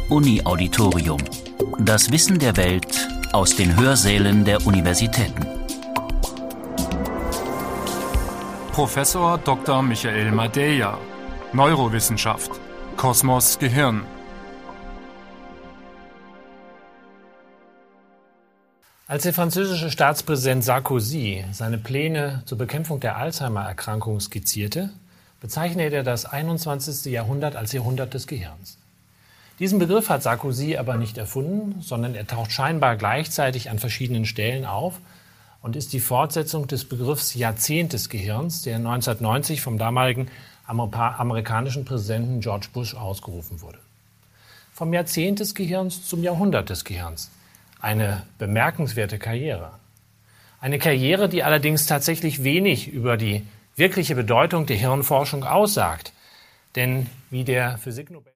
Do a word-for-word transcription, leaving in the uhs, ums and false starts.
Uni-Auditorium. Das Wissen der Welt aus den Hörsälen der Universitäten. Professor Doktor Michael Madeja, Neurowissenschaft, Kosmos Gehirn. Als der französische Staatspräsident Sarkozy seine Pläne zur Bekämpfung der Alzheimer-Erkrankung skizzierte, bezeichnete er das einundzwanzigste. Jahrhundert als Jahrhundert des Gehirns. Diesen Begriff hat Sarkozy aber nicht erfunden, sondern er taucht scheinbar gleichzeitig an verschiedenen Stellen auf und ist die Fortsetzung des Begriffs Jahrzehnt des Gehirns, der neunzehnhundertneunzig vom damaligen amerikanischen Präsidenten George Bush ausgerufen wurde. Vom Jahrzehnt des Gehirns zum Jahrhundert des Gehirns. Eine bemerkenswerte Karriere. Eine Karriere, die allerdings tatsächlich wenig über die wirkliche Bedeutung der Hirnforschung aussagt. Denn wie der Physiknobel